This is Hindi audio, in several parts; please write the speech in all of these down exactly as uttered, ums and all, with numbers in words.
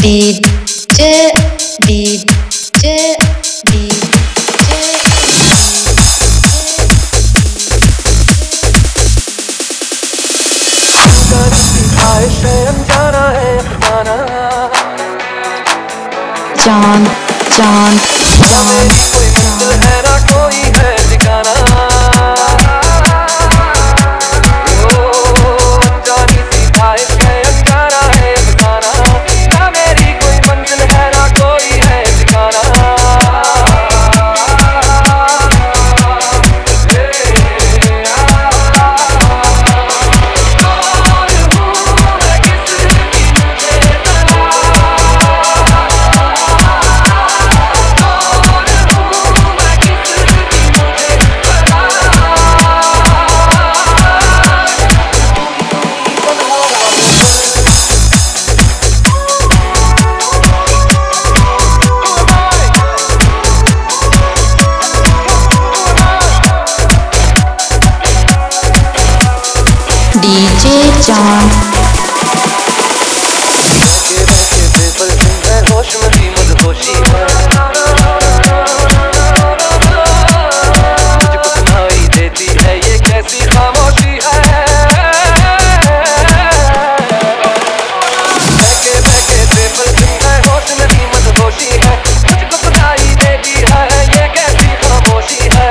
डीजे डीजे डीजे चांद चांद चांद है ना कोई है ठिकाना डीजे चांद होश में भी मदहोशी है मुझको सुनाई देती है ये कैसी खामोशी है बहके बहके बेपल है होश में भी मदहोशी है मुझको सुनाई देती है ये कैसी खामोशी है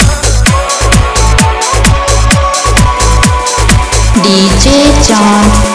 डीजे चांद